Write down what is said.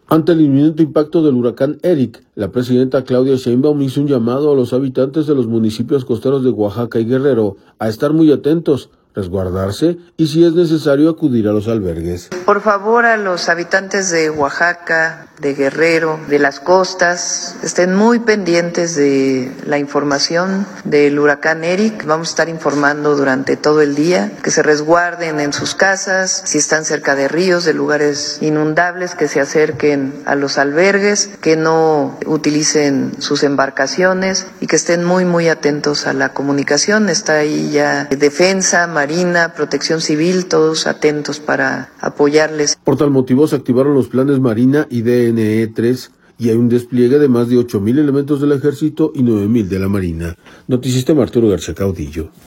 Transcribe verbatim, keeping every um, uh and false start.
Ante el inminente impacto del huracán Eric, la presidenta Claudia Sheinbaum hizo un llamado a los habitantes de los municipios costeros de Oaxaca y Guerrero a estar muy atentos, resguardarse y, si es necesario, acudir a los albergues. Por favor, a los habitantes de Oaxaca, de Guerrero, de las costas, estén muy pendientes de la información del huracán Eric. Vamos a estar informando durante todo el día, que se resguarden en sus casas, si están cerca de ríos, de lugares inundables, que se acerquen a los albergues, que no utilicen sus embarcaciones y que estén muy, muy atentos a la comunicación. Está ahí ya Defensa, Marina, Protección Civil, todos atentos para apoyarles. Por tal motivo se activaron los planes Marina y D N E tres y hay un despliegue de más de ocho mil elementos del Ejército y nueve mil de la Marina. Noticista Arturo García Caudillo.